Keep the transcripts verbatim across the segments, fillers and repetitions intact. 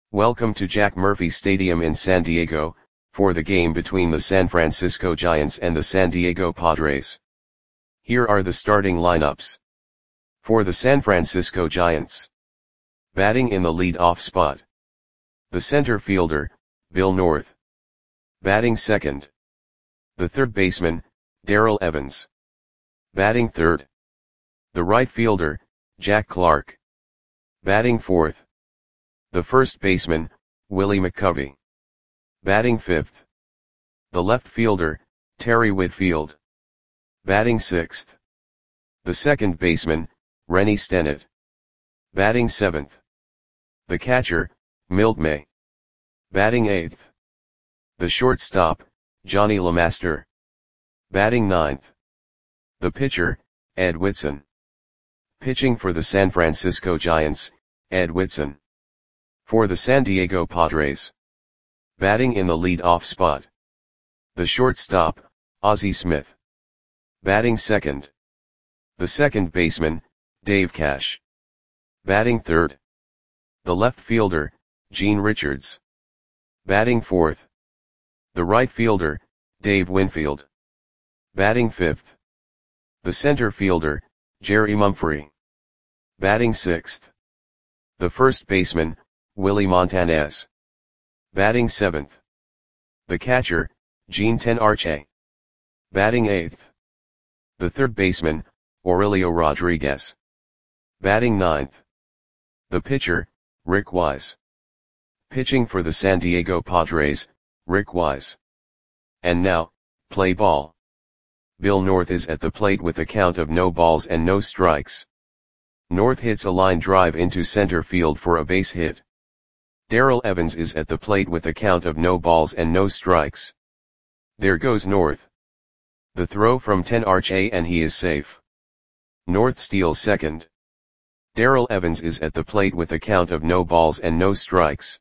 Welcome to Jack Murphy Stadium in San Diego, for the game between the San Francisco Giants and the San Diego Padres. Here are the starting lineups. For the San Francisco Giants. Batting in the lead-off spot. The center fielder, Bill North. Batting second. The third baseman, Darrell Evans. Batting third. The right fielder, Jack Clark. Batting fourth. The first baseman, Willie McCovey. Batting fifth. The left fielder, Terry Whitfield. Batting sixth. The second baseman, Rennie Stennett. Batting seventh. The catcher, Milt May. Batting eighth. The shortstop, Johnny LeMaster. Batting ninth. The pitcher, Ed Whitson. Pitching for the San Francisco Giants, Ed Whitson. For the San Diego Padres. Batting in the lead-off spot. The shortstop, Ozzie Smith. Batting second. The second baseman, Dave Cash. Batting third. The left fielder, Gene Richards. Batting fourth. The right fielder, Dave Winfield. Batting fifth. The center fielder, Jerry Mumphrey. Batting sixth. The first baseman, Willie Montanez. Batting seventh. The catcher, Gene Tenarche. Batting eighth. The third baseman, Aurelio Rodriguez. Batting ninth. The pitcher, Rick Wise. Pitching for the San Diego Padres, Rick Wise. And now, play ball. Bill North is at the plate with a count of no balls and no strikes. North hits a line drive into center field for a base hit. Darrell Evans is at the plate with a count of no balls and no strikes. There goes North. The throw from Tenarche and he is safe. North steals second. Darrell Evans is at the plate with a count of no balls and no strikes.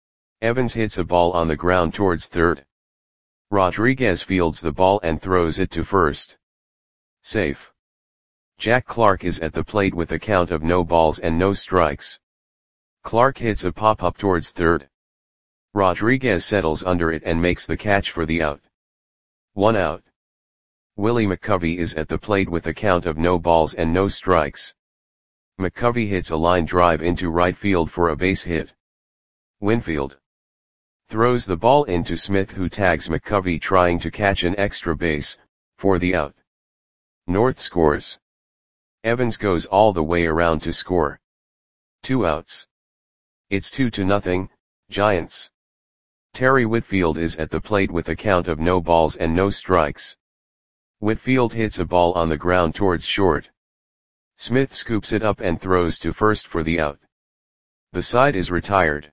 Evans hits a ball on the ground towards third. Rodriguez fields the ball and throws it to first. Safe. Jack Clark is at the plate with a count of no balls and no strikes. Clark hits a pop-up towards third. Rodriguez settles under it and makes the catch for the out. One out. Willie McCovey is at the plate with a count of no balls and no strikes. McCovey hits a line drive into right field for a base hit. Winfield throws the ball into Smith, who tags McCovey trying to catch an extra base, for the out. North scores. Evans goes all the way around to score. Two outs. It's two to nothing, Giants. Terry Whitfield is at the plate with a count of no balls and no strikes. Whitfield hits a ball on the ground towards short. Smith scoops it up and throws to first for the out. The side is retired.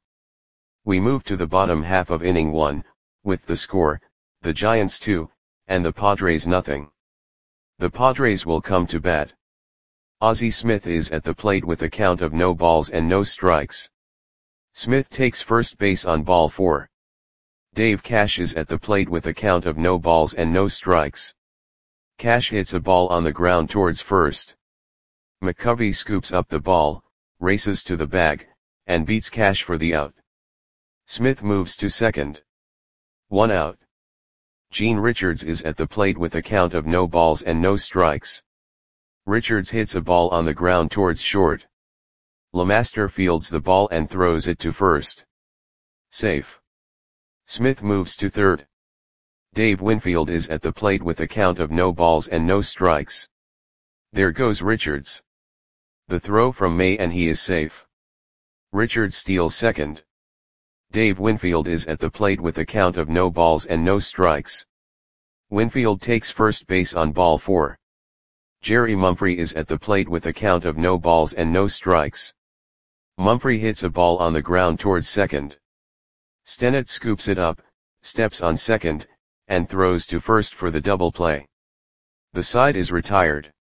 We move to the bottom half of inning one, with the score, the Giants two, and the Padres nothing. The Padres will come to bat. Ozzie Smith is at the plate with a count of no balls and no strikes. Smith takes first base on ball four. Dave Cash is at the plate with a count of no balls and no strikes. Cash hits a ball on the ground towards first. McCovey scoops up the ball, races to the bag, and beats Cash for the out. Smith moves to second. One out. Gene Richards is at the plate with a count of no balls and no strikes. Richards hits a ball on the ground towards short. LeMaster fields the ball and throws it to first. Safe. Smith moves to third. Dave Winfield is at the plate with a count of no balls and no strikes. There goes Richards. The throw from May and he is safe. Richards steals second. Dave Winfield is at the plate with a count of no balls and no strikes. Winfield takes first base on ball four. Jerry Mumphrey is at the plate with a count of no balls and no strikes. Mumphrey hits a ball on the ground towards second. Stennett scoops it up, steps on second, and throws to first for the double play. The side is retired.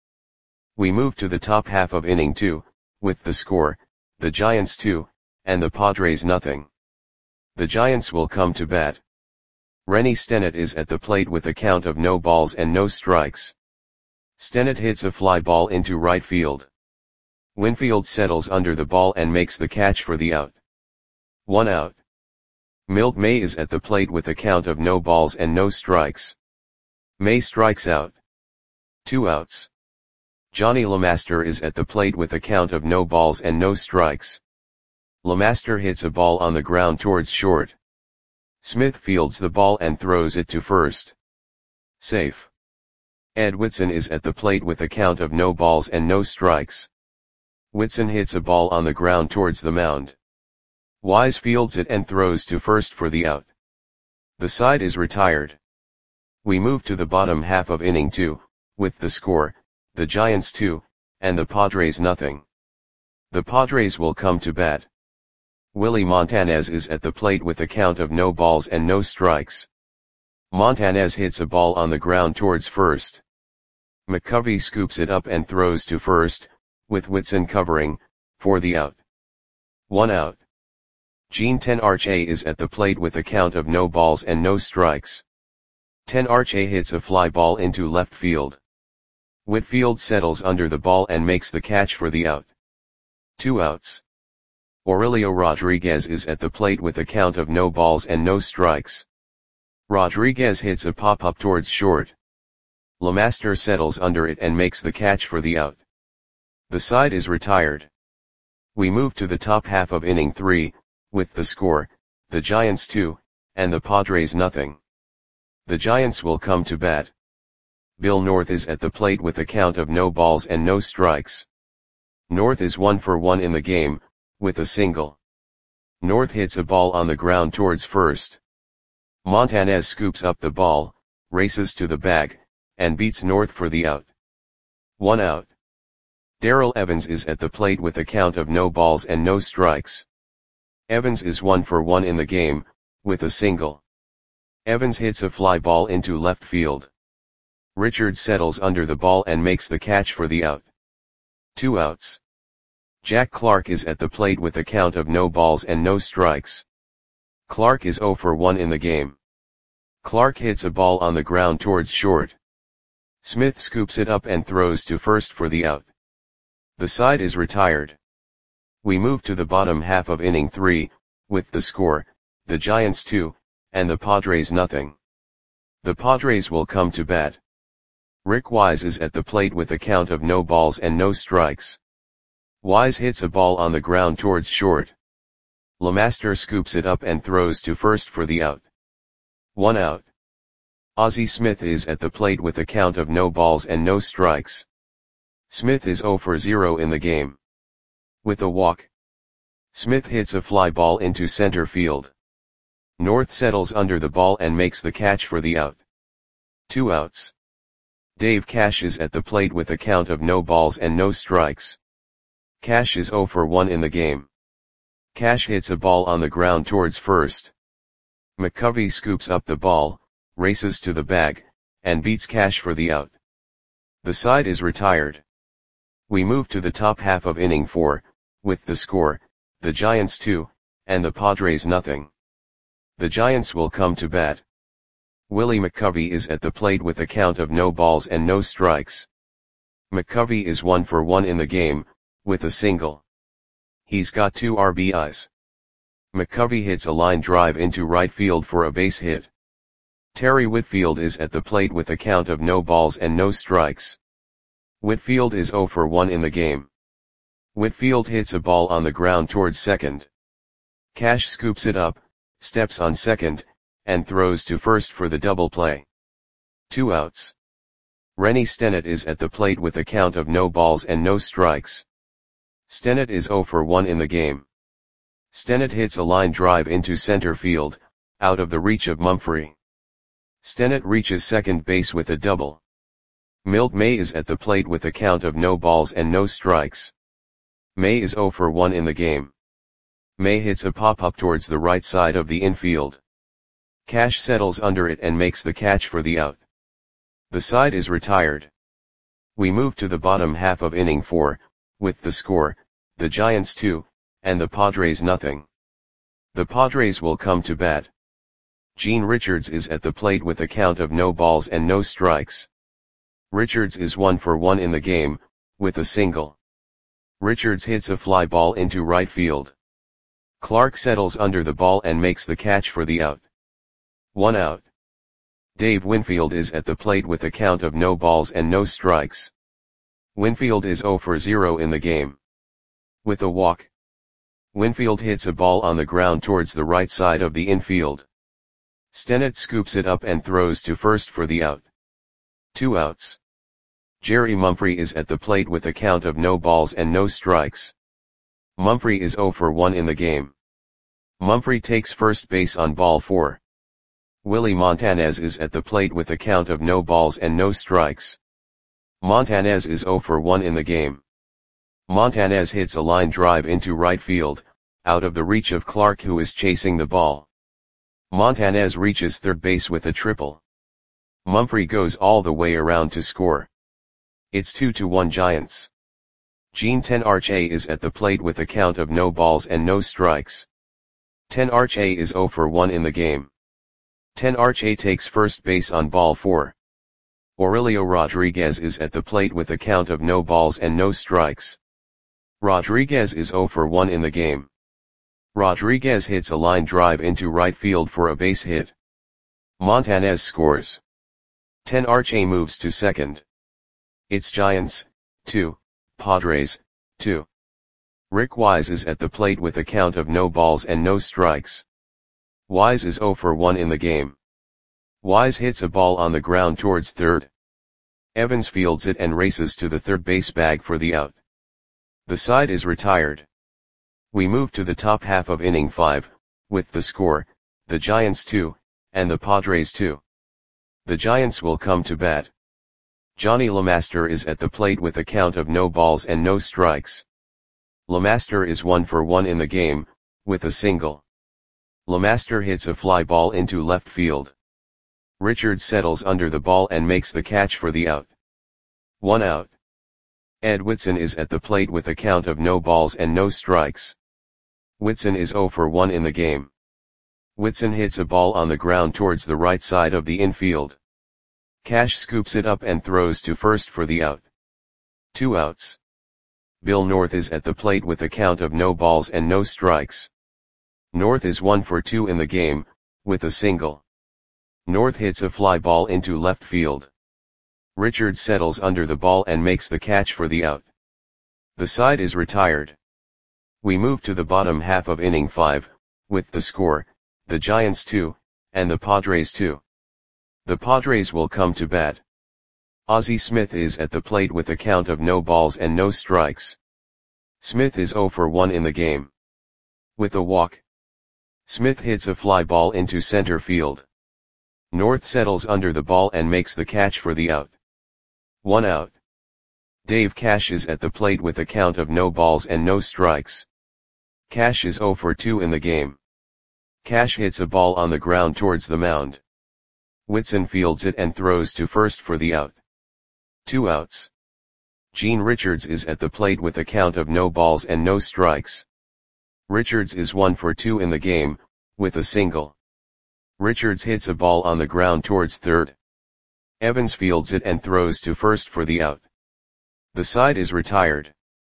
We move to the top half of inning two, with the score, the Giants two, and the Padres nothing. The Giants will come to bat. Rennie Stennett is at the plate with a count of no balls and no strikes. Stennett hits a fly ball into right field. Winfield settles under the ball and makes the catch for the out. One out. Milt May is at the plate with a count of no balls and no strikes. May strikes out. Two outs. Johnny LeMaster is at the plate with a count of no balls and no strikes. LeMaster hits a ball on the ground towards short. Smith fields the ball and throws it to first. Safe. Ed Whitson is at the plate with a count of no balls and no strikes. Whitson hits a ball on the ground towards the mound. Wise fields it and throws to first for the out. The side is retired. We move to the bottom half of inning two, with the score, the Giants two, and the Padres nothing. The Padres will come to bat. Willie Montanez is at the plate with a count of no balls and no strikes. Montanez hits a ball on the ground towards first. McCovey scoops it up and throws to first, with Whitson covering, for the out. One out. Gene Tenarche is at the plate with a count of no balls and no strikes. Tenarche hits a fly ball into left field. Whitfield settles under the ball and makes the catch for the out. Two outs. Aurelio Rodriguez is at the plate with a count of no balls and no strikes. Rodriguez hits a pop-up towards short. LeMaster settles under it and makes the catch for the out. The side is retired. We move to the top half of inning three, with the score, the Giants two, and the Padres nothing. The Giants will come to bat. Bill North is at the plate with a count of no balls and no strikes. North is one for one in the game, with a single. North hits a ball on the ground towards first. Montanez scoops up the ball, races to the bag, and beats North for the out. One out. Darrell Evans is at the plate with a count of no balls and no strikes. Evans is one for one in the game, with a single. Evans hits a fly ball into left field. Richards settles under the ball and makes the catch for the out. Two outs. Jack Clark is at the plate with a count of no balls and no strikes. Clark is zero for one in the game. Clark hits a ball on the ground towards short. Smith scoops it up and throws to first for the out. The side is retired. We move to the bottom half of inning three, with the score, the Giants two, and the Padres nothing. The Padres will come to bat. Rick Wise is at the plate with a count of no balls and no strikes. Wise hits a ball on the ground towards short. LeMaster scoops it up and throws to first for the out. One out. Ozzie Smith is at the plate with a count of no balls and no strikes. Smith is zero for zero in the game. With a walk. Smith hits a fly ball into center field. North settles under the ball and makes the catch for the out. Two outs. Dave Cash is at the plate with a count of no balls and no strikes. Cash is zero for one in the game. Cash hits a ball on the ground towards first. McCovey scoops up the ball, races to the bag, and beats Cash for the out. The side is retired. We move to the top half of inning four, with the score, the Giants two, and the Padres nothing. The Giants will come to bat. Willie McCovey is at the plate with a count of no balls and no strikes. McCovey is one for one in the game, with a single. He's got two R B Is. McCovey hits a line drive into right field for a base hit. Terry Whitfield is at the plate with a count of no balls and no strikes. Whitfield is zero for one in the game. Whitfield hits a ball on the ground towards second. Cash scoops it up, steps on second, and throws to first for the double play. Two outs. Rennie Stennett is at the plate with a count of no balls and no strikes. Stennett is zero for one in the game. Stennett hits a line drive into center field, out of the reach of Mumphrey. Stennett reaches second base with a double. Milt May is at the plate with a count of no balls and no strikes. May is zero for one in the game. May hits a pop-up towards the right side of the infield. Cash settles under it and makes the catch for the out. The side is retired. We move to the bottom half of inning four, with the score, the Giants two, and the Padres nothing. The Padres will come to bat. Gene Richards is at the plate with a count of no balls and no strikes. Richards is one for one in the game, with a single. Richards hits a fly ball into right field. Clark settles under the ball and makes the catch for the out. One out. Dave Winfield is at the plate with a count of no balls and no strikes. Winfield is zero for zero in the game. With a walk, Winfield hits a ball on the ground towards the right side of the infield. Stennett scoops it up and throws to first for the out. Two outs. Jerry Mumphrey is at the plate with a count of no balls and no strikes. Mumphrey is zero for one in the game. Mumphrey takes first base on ball four. Willie Montanez is at the plate with a count of no balls and no strikes. Montanez is zero for one in the game. Montanez hits a line drive into right field, out of the reach of Clark, who is chasing the ball. Montanez reaches third base with a triple. Mumphrey goes all the way around to score. It's two to one Giants. Gene Tenarche is at the plate with a count of no balls and no strikes. Tenarche is zero for one in the game. Tenarche takes first base on ball four. Aurelio Rodriguez is at the plate with a count of no balls and no strikes. Rodriguez is zero for one in the game. Rodriguez hits a line drive into right field for a base hit. Montanez scores. Tenarche moves to second. It's Giants, two, Padres, two. Rick Wise is at the plate with a count of no balls and no strikes. Wise is zero for one in the game. Wise hits a ball on the ground towards third. Evans fields it and races to the third base bag for the out. The side is retired. We move to the top half of inning five, with the score, the Giants two, and the Padres two. The Giants will come to bat. Johnny LeMaster is at the plate with a count of no balls and no strikes. LeMaster is one for one in the game, with a single. LeMaster hits a fly ball into left field. Richards settles under the ball and makes the catch for the out. One out. Ed Whitson is at the plate with a count of no balls and no strikes. Whitson is zero for one in the game. Whitson hits a ball on the ground towards the right side of the infield. Cash scoops it up and throws to first for the out. Two outs. Bill North is at the plate with a count of no balls and no strikes. North is one for two in the game, with a single. North hits a fly ball into left field. Richards settles under the ball and makes the catch for the out. The side is retired. We move to the bottom half of inning five, with the score, the Giants two, and the Padres two. The Padres will come to bat. Ozzie Smith is at the plate with a count of no balls and no strikes. Smith is zero for one in the game. With a walk, Smith hits a fly ball into center field. North settles under the ball and makes the catch for the out. One out. Dave Cash is at the plate with a count of no balls and no strikes. Cash is zero for two in the game. Cash hits a ball on the ground towards the mound. Whitson fields it and throws to first for the out. Two outs. Gene Richards is at the plate with a count of no balls and no strikes. Richards is one for two in the game, with a single. Richards hits a ball on the ground towards third. Evans fields it and throws to first for the out. The side is retired.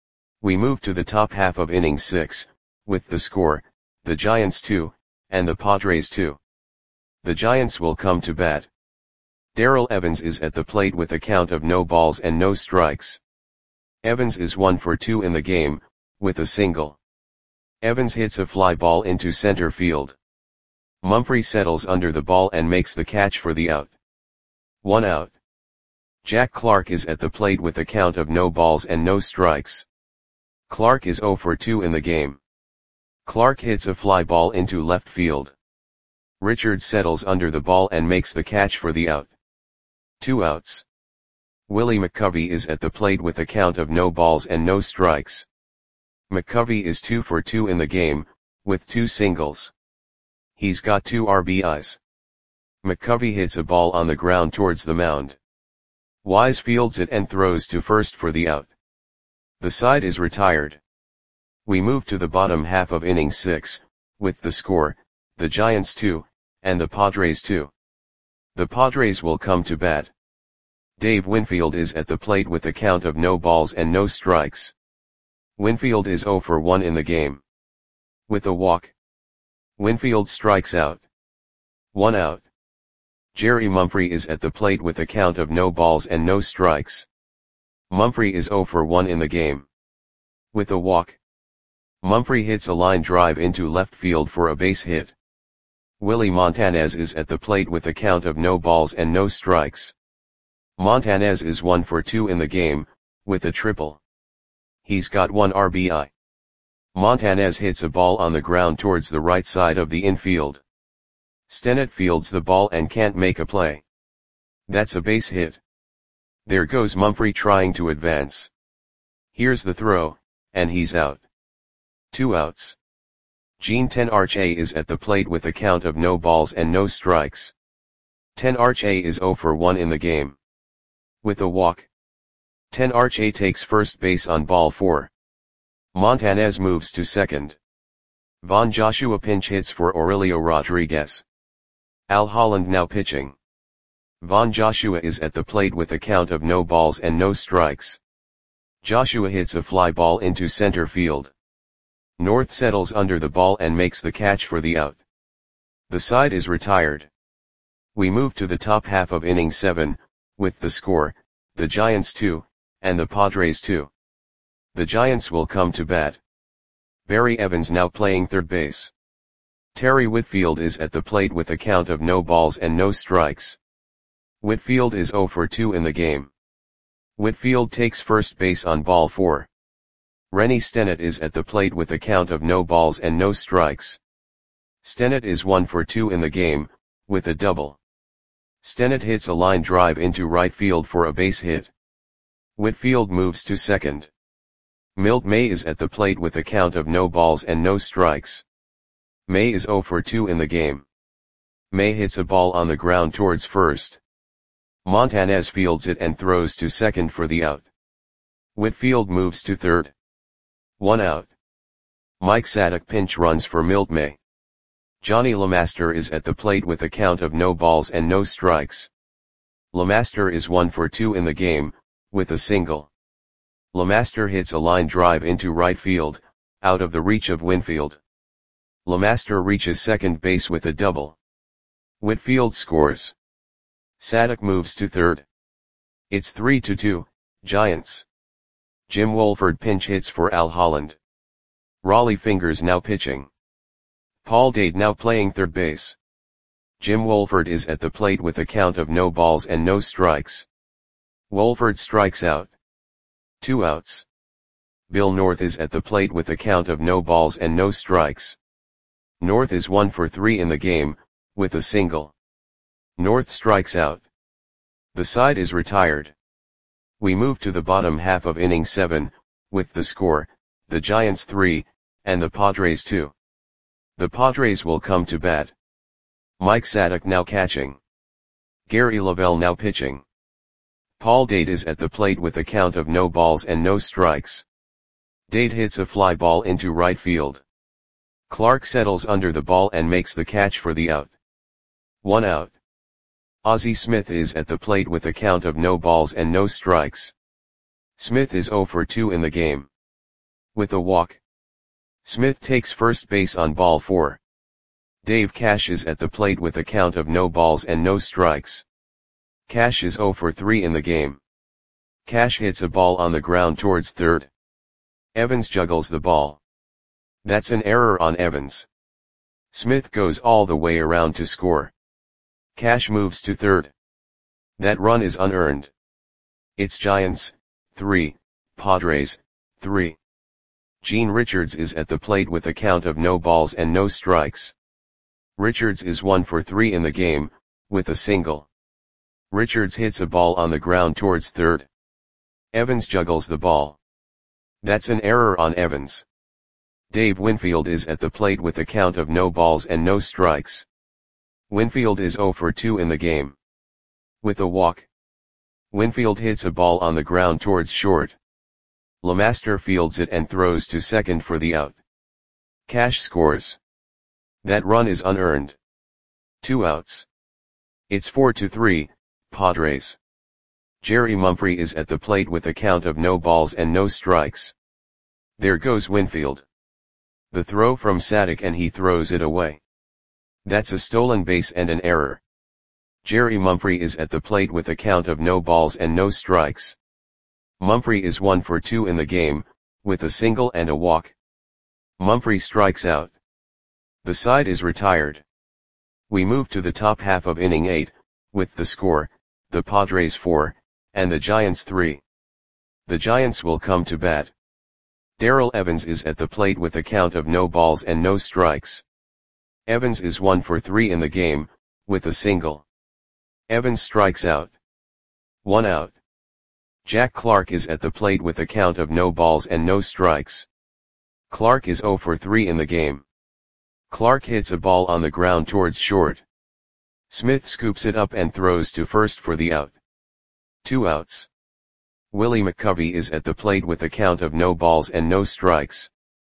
We move to the top half of inning six, with the score, the Giants two, and the Padres two. The Giants will come to bat. Darrell Evans is at the plate with a count of no balls and no strikes. Evans is one for two in the game, with a single. Evans hits a fly ball into center field. Mumphrey settles under the ball and makes the catch for the out. One out. Jack Clark is at the plate with a count of no balls and no strikes. Clark is zero for two in the game. Clark hits a fly ball into left field. Richards settles under the ball and makes the catch for the out. Two outs. Willie McCovey is at the plate with a count of no balls and no strikes. McCovey is two for two in the game, with two singles. He's got two R B Is. McCovey hits a ball on the ground towards the mound. Wise fields it and throws to first for the out. The side is retired. We move to the bottom half of inning six, with the score, the Giants two, and the Padres two. The Padres will come to bat. Dave Winfield is at the plate with a count of no balls and no strikes. Winfield is zero for one in the game. With a walk, Winfield strikes out. One out. Jerry Mumphrey is at the plate with a count of no balls and no strikes. Mumphrey is zero for one in the game. With a walk, Mumphrey hits a line drive into left field for a base hit. Willie Montanez is at the plate with a count of no balls and no strikes. Montanez is one for two in the game, with a triple. He's got one R B I. Montanez hits a ball on the ground towards the right side of the infield. Stennett fields the ball and can't make a play. That's a base hit. There goes Mumphrey trying to advance. Here's the throw, and he's out. Two outs. Gene Tenarche is at the plate with a count of no balls and no strikes. Tenarche is zero for one in the game. With a walk, Tenarche takes first base on ball four. Montanez moves to second. Von Joshua pinch hits for Aurelio Rodriguez. Al Holland now pitching. Von Joshua is at the plate with a count of no balls and no strikes. Joshua hits a fly ball into center field. North settles under the ball and makes the catch for the out. The side is retired. We move to the top half of inning seven, with the score, the Giants two, and the Padres two. The Giants will come to bat. Barry Evans now playing third base. Terry Whitfield is at the plate with a count of no balls and no strikes. Whitfield is zero for two in the game. Whitfield takes first base on ball four. Rennie Stennett is at the plate with a count of no balls and no strikes. Stennett is one for two in the game, with a double. Stennett hits a line drive into right field for a base hit. Whitfield moves to second. Milt May is at the plate with a count of no balls and no strikes. May is zero for two in the game. May hits a ball on the ground towards first. Montanez fields it and throws to second for the out. Whitfield moves to third. One out. Mike Sadek pinch runs for Milt May. Johnny LeMaster is at the plate with a count of no balls and no strikes. LeMaster is one for two in the game, with a single. LeMaster hits a line drive into right field, out of the reach of Winfield. LeMaster reaches second base with a double. Whitfield scores. Sadek moves to third. It's three to two, Giants. Jim Wolford pinch hits for Al Holland. Raleigh Fingers now pitching. Paul Dade now playing third base. Jim Wolford is at the plate with a count of no balls and no strikes. Wolford strikes out. Two outs. Bill North is at the plate with a count of no balls and no strikes. North is one for three in the game, with a single. North strikes out. The side is retired. We move to the bottom half of inning seven, with the score, the Giants three, and the Padres two. The Padres will come to bat. Mike Sadek now catching. Gary Lavelle now pitching. Paul Dade is at the plate with a count of no balls and no strikes. Dade hits a fly ball into right field. Clark settles under the ball and makes the catch for the out. One out. Ozzie Smith is at the plate with a count of no balls and no strikes. Smith is zero for two in the game. With a walk, Smith takes first base on ball four. Dave Cash is at the plate with a count of no balls and no strikes. Cash is zero for three in the game. Cash hits a ball on the ground towards third. Evans juggles the ball. That's an error on Evans. Smith goes all the way around to score. Cash moves to third. That run is unearned. It's Giants, three, Padres, three. Gene Richards is at the plate with a count of no balls and no strikes. Richards is one for three in the game, with a single. Richards hits a ball on the ground towards third. Evans juggles the ball. That's an error on Evans. Dave Winfield is at the plate with a count of no balls and no strikes. Winfield is zero for two in the game. With a walk, Winfield hits a ball on the ground towards short. LeMaster fields it and throws to second for the out. Cash scores. That run is unearned. Two outs. It's four to three, Padres. Jerry Mumphrey is at the plate with a count of no balls and no strikes. There goes Winfield. The throw from Sadik and he throws it away. That's a stolen base and an error. Jerry Mumphrey is at the plate with a count of no balls and no strikes. Mumphrey is one for two in the game, with a single and a walk. Mumphrey strikes out. The side is retired. We move to the top half of inning eight, with the score, the Padres four, and the Giants three. The Giants will come to bat. Darrell Evans is at the plate with a count of no balls and no strikes. Evans is one for three in the game, with a single. Evans strikes out. One out. Jack Clark is at the plate with a count of no balls and no strikes. Clark is zero for three in the game. Clark hits a ball on the ground towards short. Smith scoops it up and throws to first for the out. Two outs. Willie McCovey is at the plate with a count of no balls and no strikes.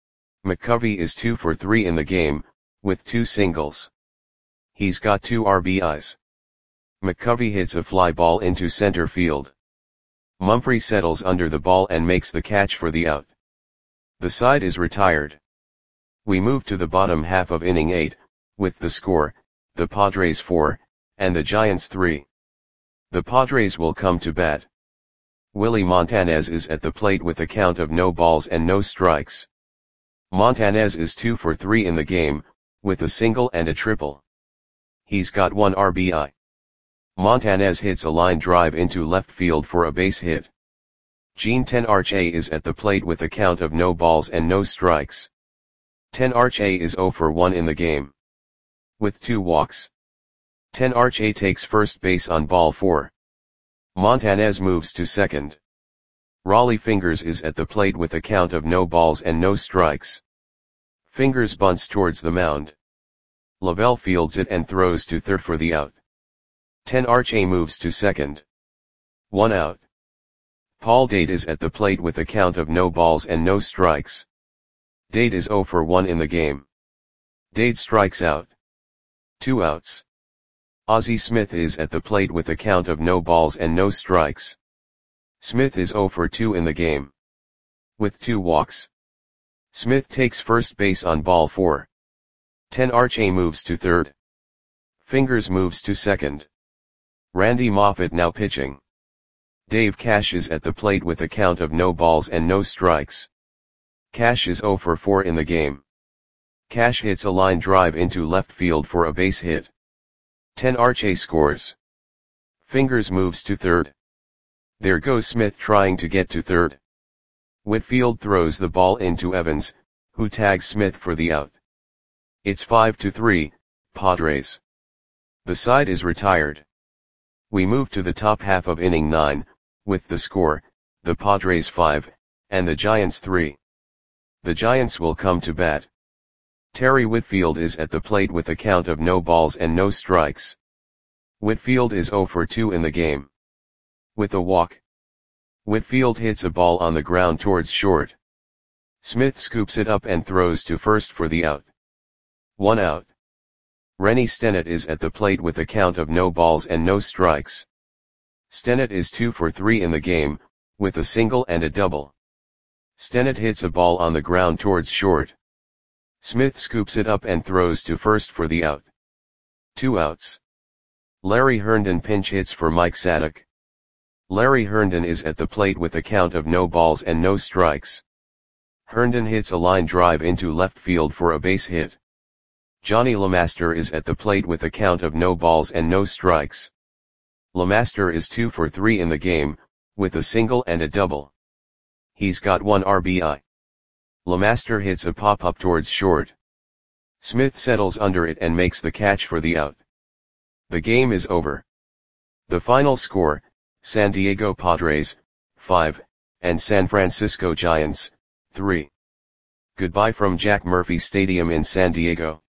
McCovey is two for three in the game, with two singles. He's got two R B Is. McCovey hits a fly ball into center field. Mumphrey settles under the ball and makes the catch for the out. The side is retired. We move to the bottom half of inning eight, with the score, the Padres four, and the Giants three. The Padres will come to bat. Willie Montanez is at the plate with a count of no balls and no strikes. Montanez is two for three in the game, with a single and a triple. He's got one R B I. Montanez hits a line drive into left field for a base hit. Gene Tenarche is at the plate with a count of no balls and no strikes. Tenarche is zero for one in the game, with two walks. Tenarche takes first base on ball four. Montanez moves to second. Raleigh Fingers is at the plate with a count of no balls and no strikes. Fingers bunts towards the mound. Lavelle fields it and throws to third for the out. Tenarche moves to second. One out. Paul Dade is at the plate with a count of no balls and no strikes. Dade is zero for one in the game. Dade strikes out. Two outs. Ozzie Smith is at the plate with a count of no balls and no strikes. Smith is zero for two in the game, with two walks. Smith takes first base on ball four. Tenarche moves to third. Fingers moves to second. Randy Moffett now pitching. Dave Cash is at the plate with a count of no balls and no strikes. Cash is zero for four in the game. Cash hits a line drive into left field for a base hit. Tenarche scores. Fingers moves to third. There goes Smith trying to get to third. Whitfield throws the ball into Evans, who tags Smith for the out. It's five to three, Padres. The side is retired. We move to the top half of inning nine, with the score, the Padres five, and the Giants three. The Giants will come to bat. Terry Whitfield is at the plate with a count of no balls and no strikes. Whitfield is zero for two in the game, with a walk. Whitfield hits a ball on the ground towards short. Smith scoops it up and throws to first for the out. One out. Rennie Stennett is at the plate with a count of no balls and no strikes. Stennett is two for three in the game, with a single and a double. Stennett hits a ball on the ground towards short. Smith scoops it up and throws to first for the out. Two outs. Larry Herndon pinch hits for Mike Sadik. Larry Herndon is at the plate with a count of no balls and no strikes. Herndon hits a line drive into left field for a base hit. Johnny LeMaster is at the plate with a count of no balls and no strikes. LeMaster is two for three in the game, with a single and a double. He's got one R B I. LeMaster hits a pop-up towards short. Smith settles under it and makes the catch for the out. The game is over. The final score, San Diego Padres, five, and San Francisco Giants, three. Goodbye from Jack Murphy Stadium in San Diego.